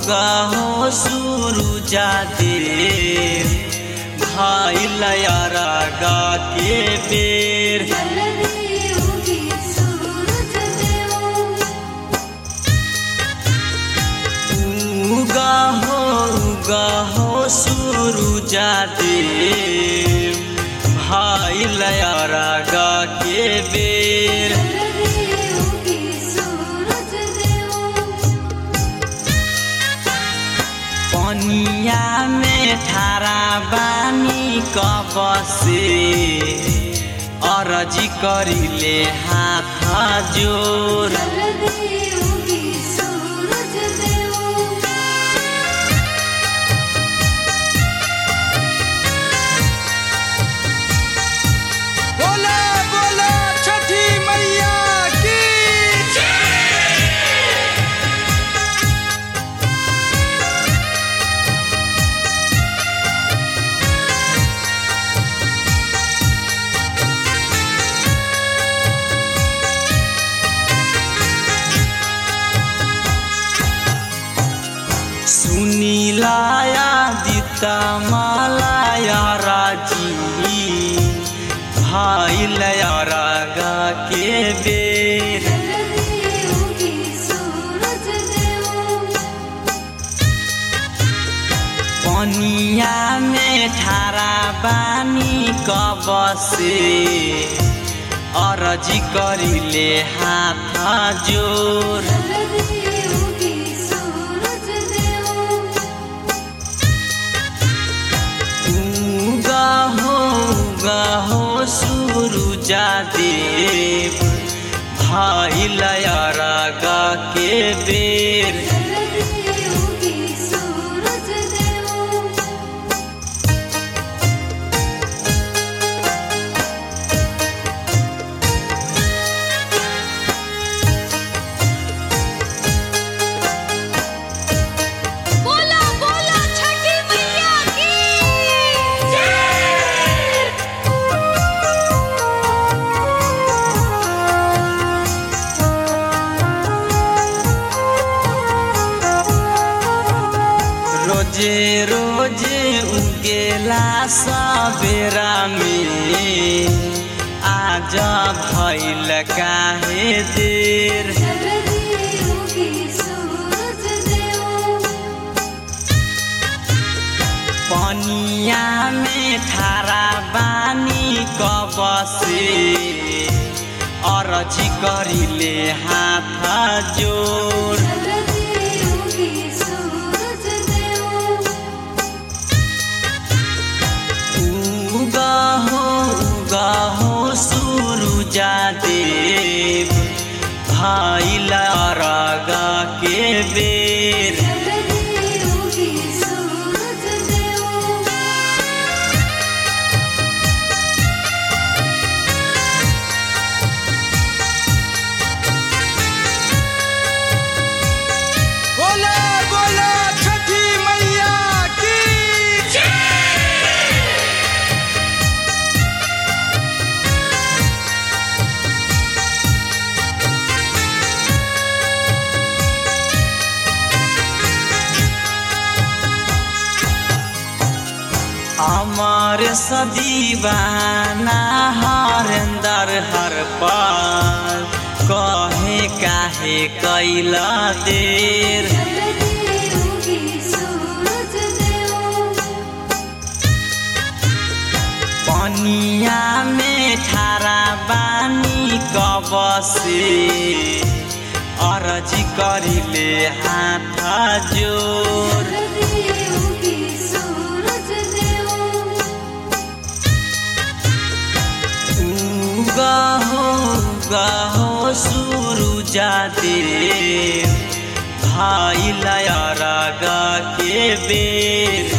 हो सुरुजा देव भाई लयारागा के बेर उगा हो सुरुजा देव भाई लयारागा के बेर पनिया में ठारा बानी कबसे अरजी करिले हाथ जोर बोला बोला छठी मैया की सुनीलाया दिता मालाया राजी भाई लयारागा के बेर पनिया में ठारा बानी कबसे अरजी करिले हाथ जोर उगा हो सुरुजा देव भाई लयारागा के बेर बोला बोला छठी मैया की रोजे रोजे उगेला सबेरा में आज भइल काहे देर पनिया में ठारा बानी कबसे अरजी करिले हाथ जोर उगा हो सुरुजा देव भाई लयारागा के बेर बोला बोला छठी मैया की अमर सदीवाना हरेंदर हर पाल कहे काहे कैला देर पनिया में ठारा बानी कबसे अरजी करिले हाथ जोर उगा हो सुरुजा देव भाई लयारागा के बेर